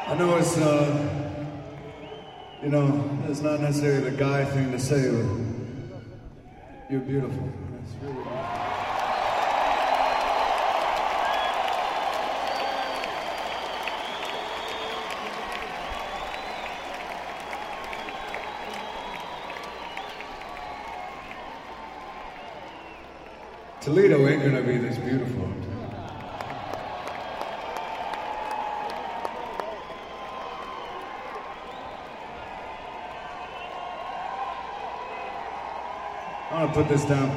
I know it's, it's not necessarily the guy thing to say, but you're beautiful. It's really beautiful. Toledo ain't gonna be this beautiful. I'm gonna put this down.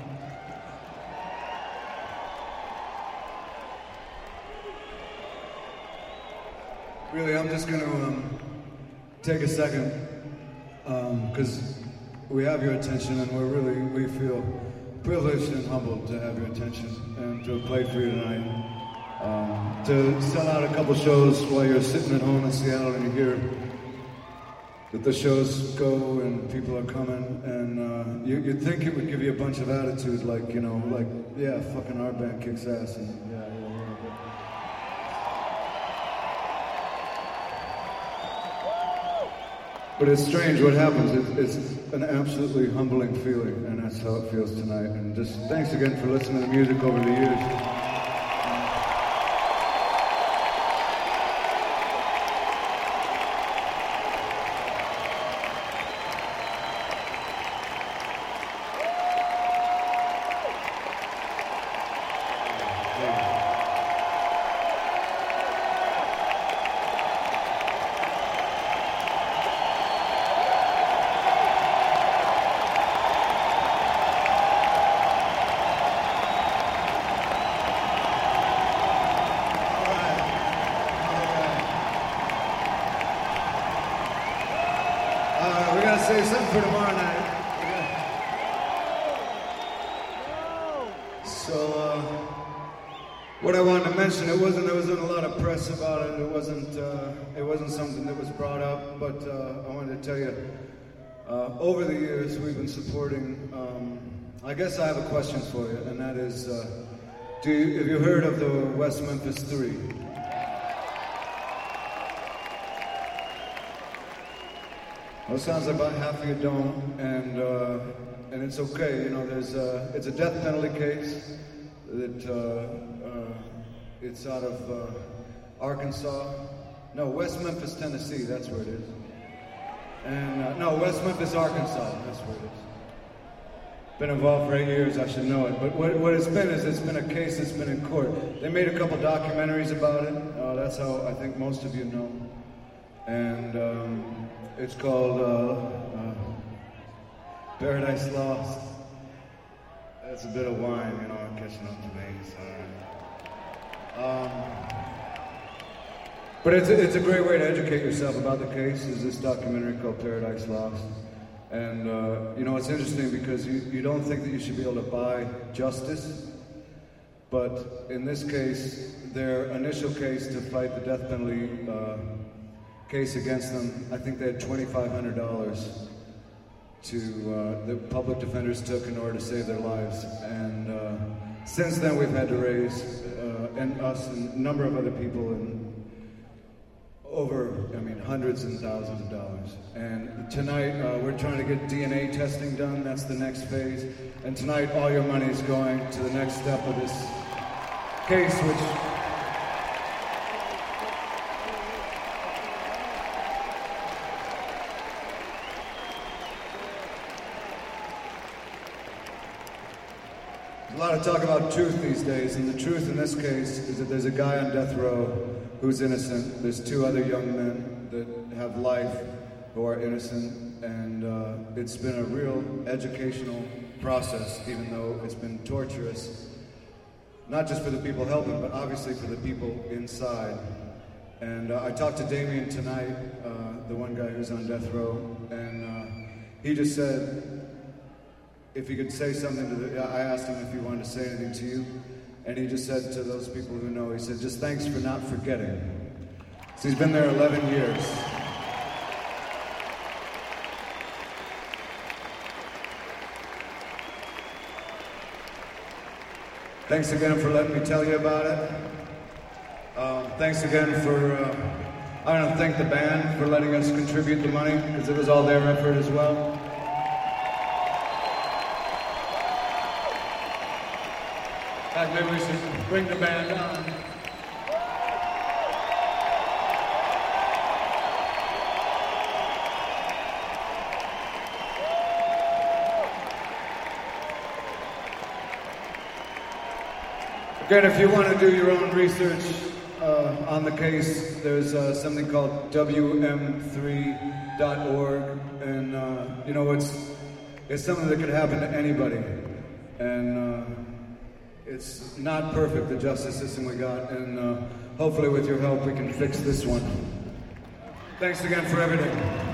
Really, I'm just gonna take a second, because we have your attention and we feel privileged and humbled to have your attention and to have played for you tonight. To sell out a couple shows while you're sitting at home in Seattle and you hear that the shows go and people are coming, and you'd think it would give you a bunch of attitude, like, yeah, fucking our band kicks ass, and yeah. But it's strange what happens. It's an absolutely humbling feeling, and that's how it feels tonight. And just thanks again for listening to music over the years. Say something for tomorrow night. So, what I wanted to mention, there wasn't a lot of press about it. It wasn't something that was brought up. But I wanted to tell you, over the years we've been supporting. I guess I have a question for you, and that is, have you heard of the West Memphis 3? Well, it sounds like about half of you don't, and it's okay. It's a death penalty case that it's out of Arkansas. No, West Memphis, Tennessee. That's where it is. And no, West Memphis, Arkansas. That's where it is. Been involved for 8 years. I should know it. But what it's been is it's been a case that's been in court. They made a couple documentaries about it. That's how I think most of you know. And it's called Paradise Lost. That's a bit of wine, I'm catching up to me, sorry. But it's a great way to educate yourself about the case, is this documentary called Paradise Lost. And, it's interesting because you don't think that you should be able to buy justice, but in this case, their initial case to fight the death penalty case against them, I think they had $2,500 to the public defenders took in order to save their lives. And since then we've had to raise, and us and a number of other people, and hundreds and thousands of dollars. And tonight we're trying to get DNA testing done. That's the next phase. And tonight all your money is going to the next step of this case, which a lot of talk about truth these days, and the truth in this case is that there's a guy on death row who's innocent. There's 2 other young men that have life who are innocent, and it's been a real educational process, even though it's been torturous, not just for the people helping, but obviously for the people inside. And I talked to Damien tonight, the one guy who's on death row, and he just said, if he could say something to I asked him if he wanted to say anything to you, and he just said to those people who know, he said, just thanks for not forgetting. So he's been there 11 years. Thanks again for letting me tell you about it. Thanks again for, I want to thank the band for letting us contribute the money, because it was all their effort as well. Maybe we should bring the band on. Again, if you want to do your own research on the case, there's something called WM3.org, and you know, it's something that could happen to anybody, and it's not perfect, the justice system we got, and hopefully with your help we can fix this one. Thanks again for everything.